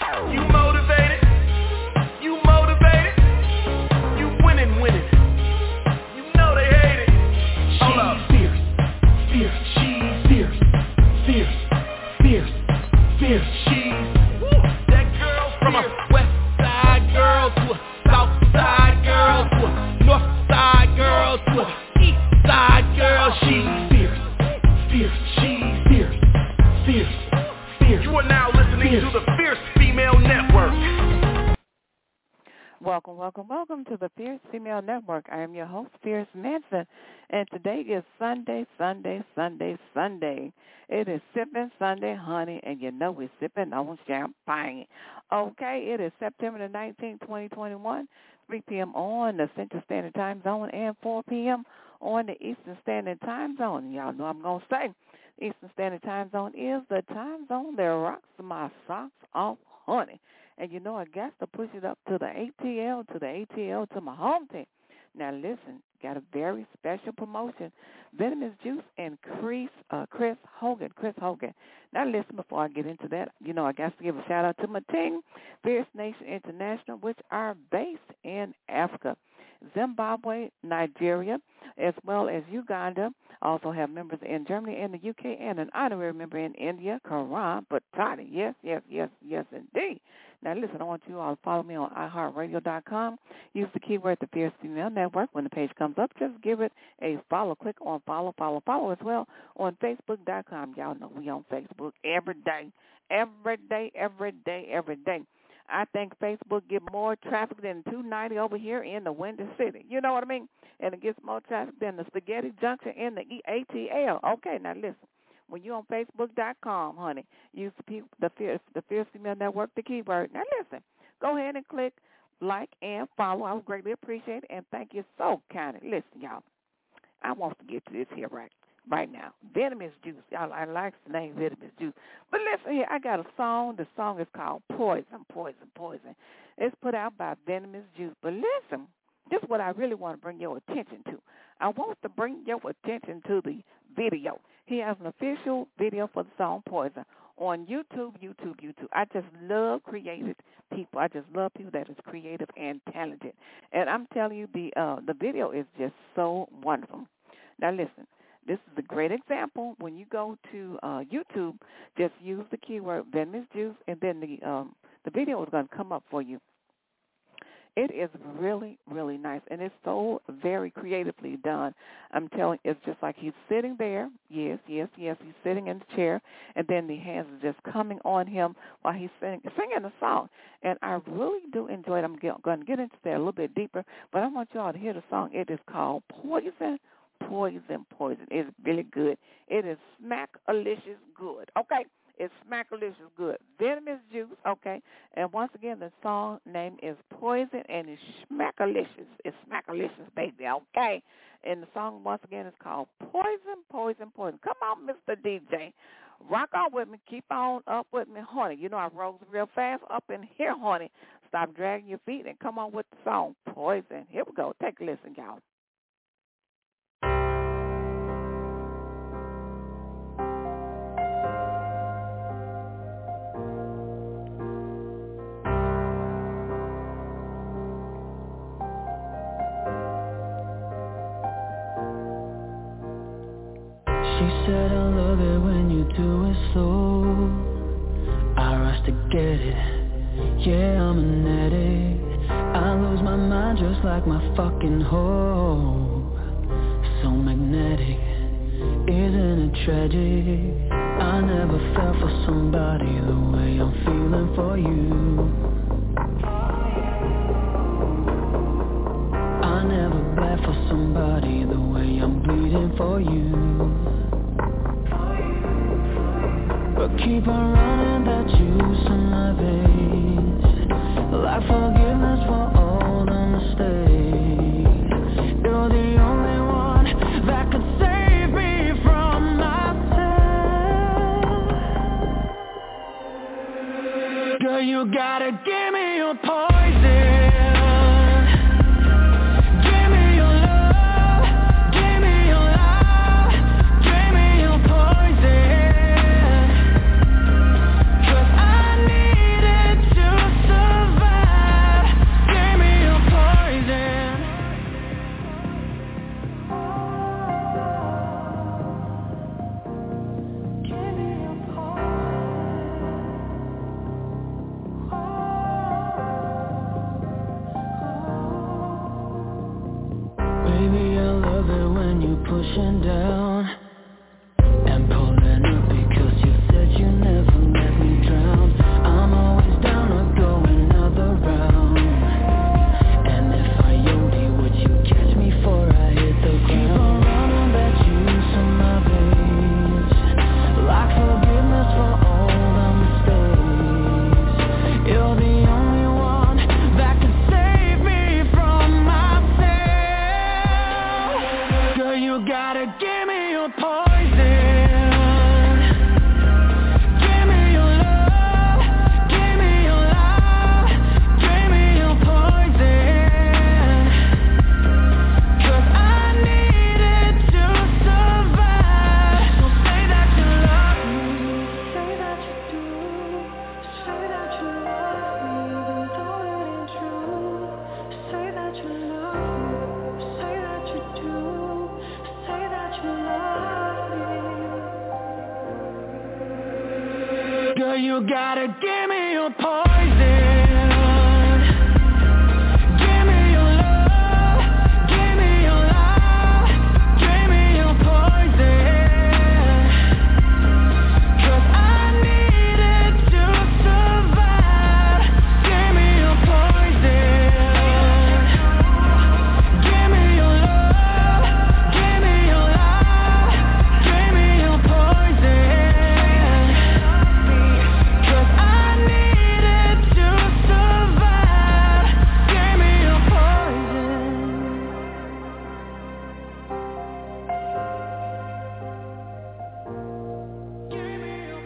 You motivated? You motivated? You winning, winning. You know they hate it. Hold up. Fierce, fierce, she's fierce, fierce, fierce, fierce, she's. That girl from a west side girl to a south side girl to a north side girl to a east side girl. She's fierce, fierce, she's fierce, fierce, fierce. You are now listening to the Fierce Female Network. Welcome, welcome, welcome to the Fierce Female Network. I am your host, Fierce Manson, and today is Sunday. It is Sipping Sunday, honey, and you know we're sipping on champagne. Okay, it is September the 19th, 2021, 3 p.m. on the Central Standard Time Zone and 4 p.m. on the Eastern Standard Time Zone. Y'all know I'm going to say Eastern Standard Time Zone is the time zone that rocks my socks off, honey. And you know I got to push it up to the ATL, to my home team. Now listen, got a very special promotion. Venomous Juice and Chris Hogan. Now listen, before I get into that, you know I got to give a shout out to my team, Fierce Nation International, which are based in Africa, Zimbabwe, Nigeria, as well as Uganda. Also have members in Germany and the UK, and an honorary member in India, Karan Patani. Yes, indeed. Now, listen, I want you all to follow me on iHeartRadio.com. Use the keyword The Fierce Female Network. When the page comes up, just give it a follow. Click on follow as well on Facebook.com. Y'all know we on Facebook every day. I think Facebook get more traffic than 290 over here in the Windy City. You know what I mean? And it gets more traffic than the Spaghetti Junction in the ATL. Okay, now listen. When you're on Facebook.com, honey, use the Fierce Female Network, the keyword. Now listen, go ahead and click like and follow. I would greatly appreciate it, and thank you so kindly. Listen, y'all, I want to get to this here right now. Venomous Juice. Y'all, I like the name Venomous Juice. But listen here, I got a song. The song is called Poison. It's put out by Venomous Juice. But listen, this is what I really want to bring your attention to. I want to bring your attention to the video. He has an official video for the song Poison on YouTube. I just love creative people. I just love people that is creative and talented. And I'm telling you, the video is just so wonderful. Now listen, this is a great example. When you go to YouTube, just use the keyword Venomous Juice, and then the video is going to come up for you. It is really, really nice, and it's so very creatively done. I'm telling you, it's just like he's sitting there. Yes, he's sitting in the chair, and then the hands are just coming on him while he's singing the song. And I really do enjoy it. I'm going to get into that a little bit deeper, but I want you all to hear the song. It is called Poison. It's really good. It is smack-alicious good, okay? It's smack-alicious good. Venomous Juice, okay? And once again, the song name is Poison, and it's smack-alicious. It's smack-alicious, baby, okay? And the song, once again, is called Poison. Come on, Mr. DJ. Rock on with me. Keep on up with me, honey. You know I rose real fast up in here, honey. Stop dragging your feet and come on with the song Poison. Here we go. Take a listen, y'all. She said I love it when you do it slow. I rush to get it. Yeah, I'm an addict. I lose my mind just like my fucking hoe. So magnetic, isn't it tragic? I never felt for somebody the way I'm feeling for you. I never bled for somebody the way I'm bleeding for you. But keep on running that juice in my veins, like forgiveness for all the mistakes. You're the only one that could save me from myself. Girl, you gotta give me your poison. To crashing down and pulling up because you said you never let me drown. I'm always down to go another round, and if I OD, would you catch me before I hit the ground? Keep on running that juice in my veins, like forgiveness for all the mistakes. You're the only one that can save me from myself. Girl, you gotta give me your poison. Give me your love. Give me your love. Give me your poison. 'Cause I need it to survive. So say that you love me. Say that you do. Say that you love me, even though it ain't true. Say that you love me. Say that you do. Say that you love me. Girl, you gotta give me your poison. Give me your love. Give me your love. Give me your poison. 'Cause I need it to survive. Give me your poison. Give me your love. Give me your love. Give me your poison. 'Cause I need it to survive. Give me your poison. Give me your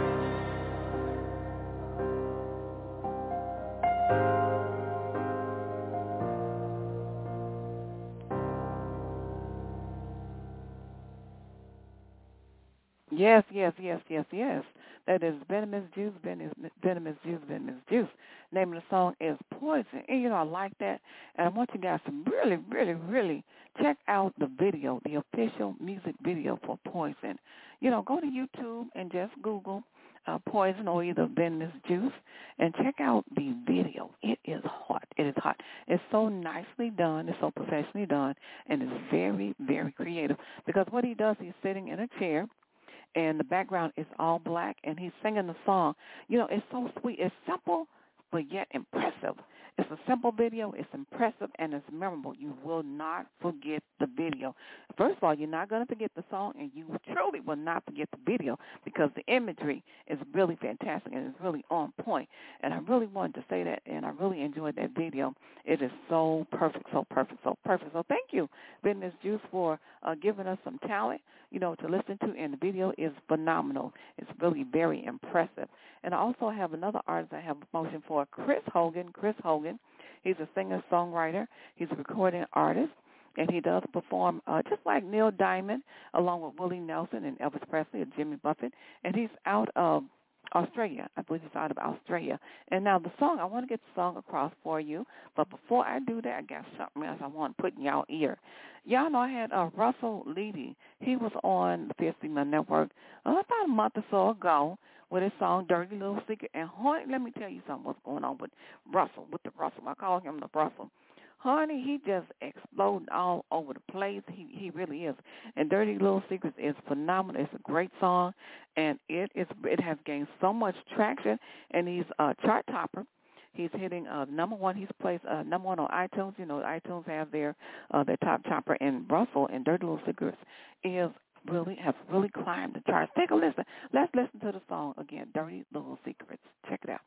Yes, yes, yes, yes, yes. That is Venomous Juice, Venomous Juice, Venomous Juice. Name of the song is Poison. And, you know, I like that. And I want you guys to really, really, really check out the video, the official music video for Poison. You know, go to YouTube and just Google Poison or either Venomous Juice and check out the video. It is hot. It is hot. It's so nicely done. It's so professionally done. And it's very, very creative. Because what he does, he's sitting in a chair, and the background is all black, and he's singing the song. You know, it's so sweet. It's simple, but yet impressive. It's a simple video. It's impressive, and it's memorable. You will not forget the video. First of all, you're not going to forget the song, and you truly will not forget the video because the imagery is really fantastic, and it's really on point. And I really wanted to say that, and I really enjoyed that video. It is so perfect, so perfect, so perfect. So thank you, Venomous Juice, for giving us some talent, you know, to listen to, and the video is phenomenal. It's really very impressive. And I also have another artist I have a promotion for, Chris Hogan. Chris Hogan, he's a singer-songwriter. He's a recording artist, and he does perform just like Neil Diamond, along with Willie Nelson and Elvis Presley and Jimmy Buffett. And he's out of Australia. I believe he's out of Australia. And now the song, I want to get the song across for you. But before I do that, I got something else I want to put in y'all ear. Y'all know I had Russell Leedy. He was on the Fierce Female Network about a month or so ago with his song Dirty Little Secret. And honey, let me tell you something what's going on with Russell, I call him the Russell. Honey, he just exploded all over the place. He really is. And Dirty Little Secrets is phenomenal. It's a great song, and it has gained so much traction, and he's a chart topper. He's hitting number one. He's placed number one on iTunes. You know, iTunes have their top chopper, and Russell and Dirty Little Secrets has really climbed the charts. Take a listen. Let's listen to the song again, Dirty Little Secrets. Check it out.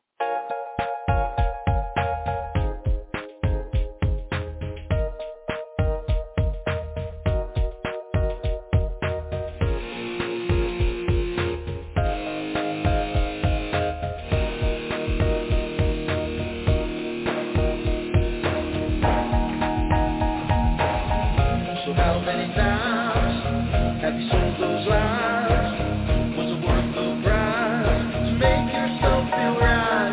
Those lies, was it worth the price to make yourself feel right?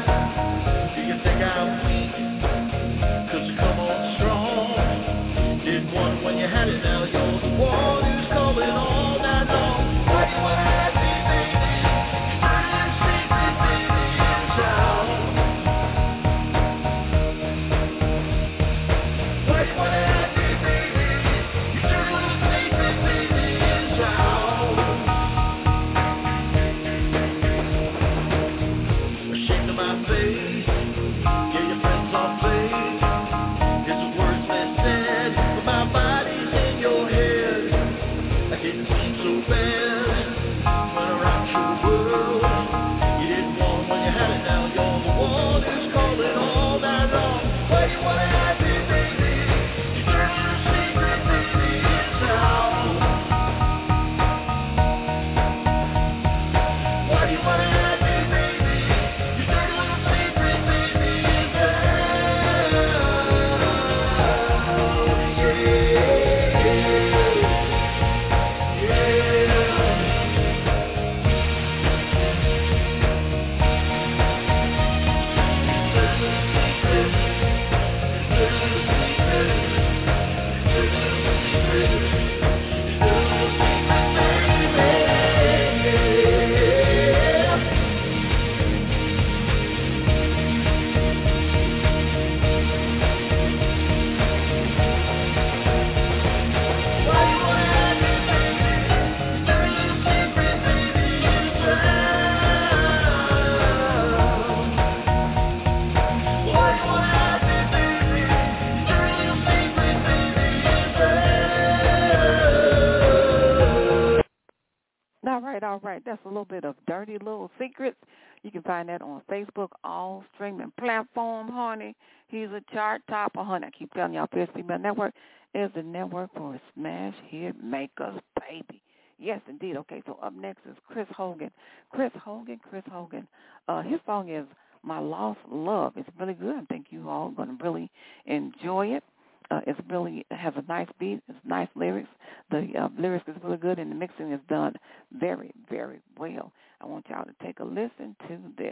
a little bit of Dirty Little Secrets. You can find that on Facebook, all streaming platform, honey. He's a chart topper, honey. I keep telling y'all, Fierce Female Network is the network for smash hit makers, baby. Yes, indeed. Okay, so up next is Chris Hogan. Chris Hogan. His song is My Lost Love. It's really good. I think you all are going to really enjoy it. It has a nice beat. It's nice lyrics. The lyrics is really good, and the mixing is done very, very well. I want y'all to take a listen to this.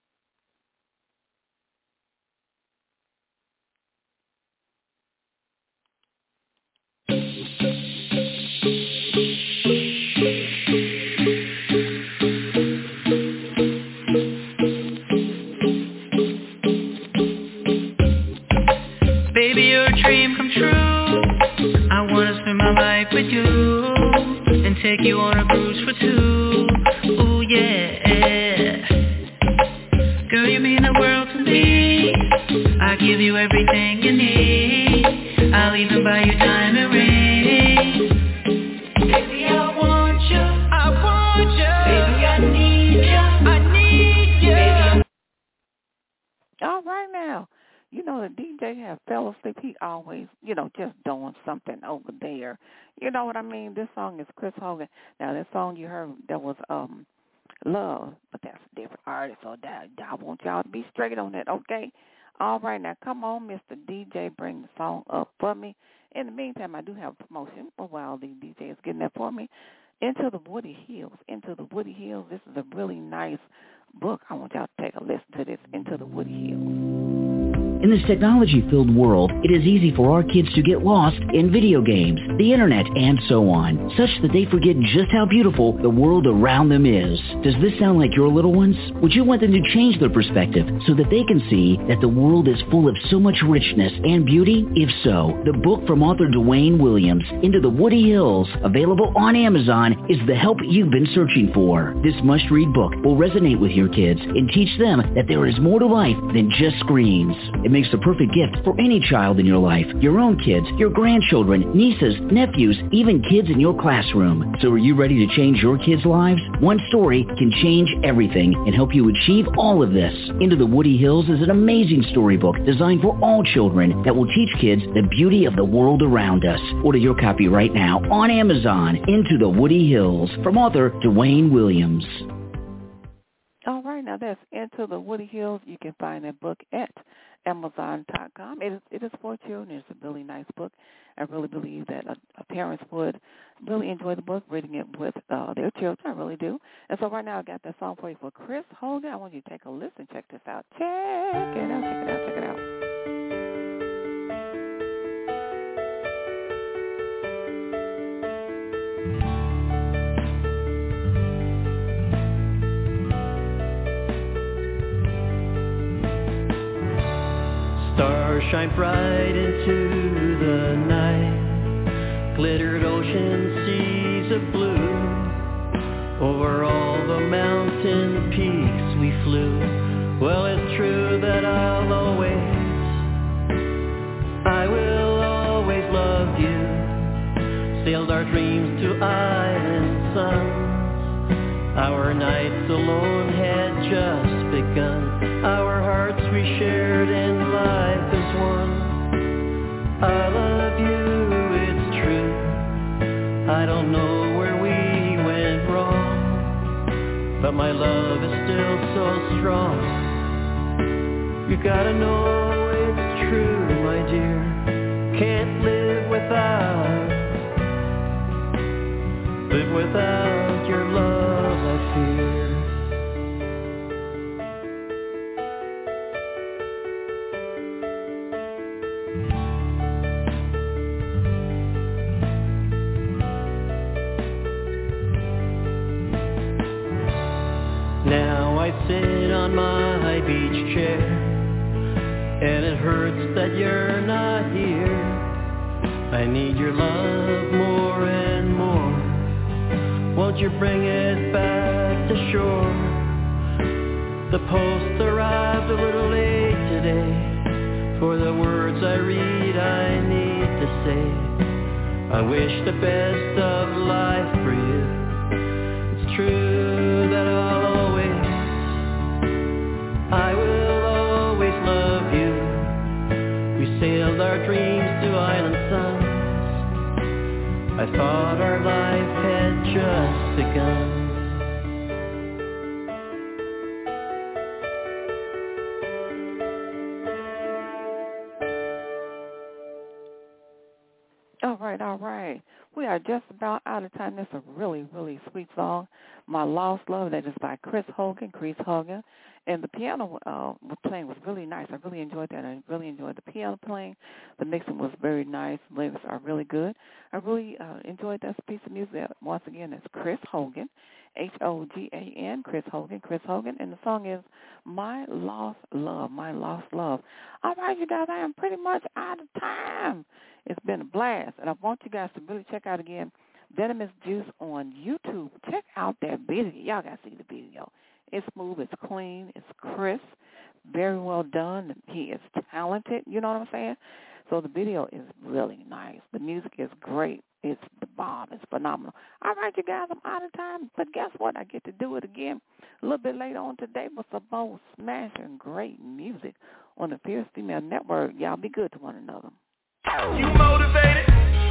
Baby, you're a dream come true. I wanna spend my life with you and take you on a cruise for two. Ooh yeah. Girl, you mean the world to me. I'll give you everything you need. I'll even buy you diamond rings. Baby, I want you. Baby, I need you. Baby. All right now. You know, the DJ has fell asleep. He always, just doing something over there. You know what I mean? This song is Chris Hogan. Now, that song you heard, that was Love, but that's a different artist. So I want y'all to be straight on that, okay? All right, now, come on, Mr. DJ, bring the song up for me. In the meantime, I do have a promotion while the DJ is getting that for me. Into the Woody Hills. This is a really nice book. I want y'all to take a listen to this, Into the Woody Hills. In this technology-filled world, it is easy for our kids to get lost in video games, the internet, and so on, such that they forget just how beautiful the world around them is. Does this sound like your little ones? Would you want them to change their perspective so that they can see that the world is full of so much richness and beauty? If so, the book from author Dwayne Williams, Into the Woody Hills, available on Amazon, is the help you've been searching for. This must-read book will resonate with your kids and teach them that there is more to life than just screens. It makes the perfect gift for any child in your life, your own kids, your grandchildren, nieces, nephews, even kids in your classroom. So are you ready to change your kids' lives? One story can change everything and help you achieve all of this. Into the Woody Hills is an amazing storybook designed for all children that will teach kids the beauty of the world around us. Order your copy right now on Amazon. Into the Woody Hills, from author Dwayne Williams. All right, now that's Into the Woody Hills. You can find that book at Amazon.com. It is for children. It's a really nice book. I really believe that parents would really enjoy the book, reading it with their children. I really do. And so right now I got that song for you for Chris Hogan. I want you to take a listen. Check this out. Check it out. Stars shine bright into the night, glittered ocean seas of blue. Over all the mountain peaks we flew. Well, it's true that I will always love you. Sailed our dreams to island suns. Our nights alone had just begun. Our hearts we shared in life as one. I love you, it's true. I don't know where we went wrong, but my love is still so strong. You gotta know it's true, my dear. Can't live without your love, I fear. Now I sit on my beach chair, and it hurts that you're not here. I need your love more and more. Won't you bring it back to shore? The post arrived a little late today. For the words I read I need to say, I wish the best of life for you. It's true right, all right. We are just about out of time. This is a really, really sweet song, My Lost Love, that is by Chris Hogan. And the piano playing was really nice. I really enjoyed that. I really enjoyed the piano playing. The mixing was very nice. The lyrics are really good. I really enjoyed that piece of music. Once again, it's Chris Hogan, Hogan, Chris Hogan. And the song is My Lost Love, My Lost Love. All right, you guys, I am pretty much out of time. It's been a blast. And I want you guys to really check out again Venomous Juice on YouTube. Check out that video. Y'all got to see the video. It's smooth, it's clean, it's crisp, very well done. He is talented, you know what I'm saying? So the video is really nice. The music is great. It's the bomb. It's phenomenal. All right, you guys, I'm out of time. But guess what? I get to do it again a little bit later on today with some more smashing great music on the Fierce Female Network. Y'all be good to one another. You motivated?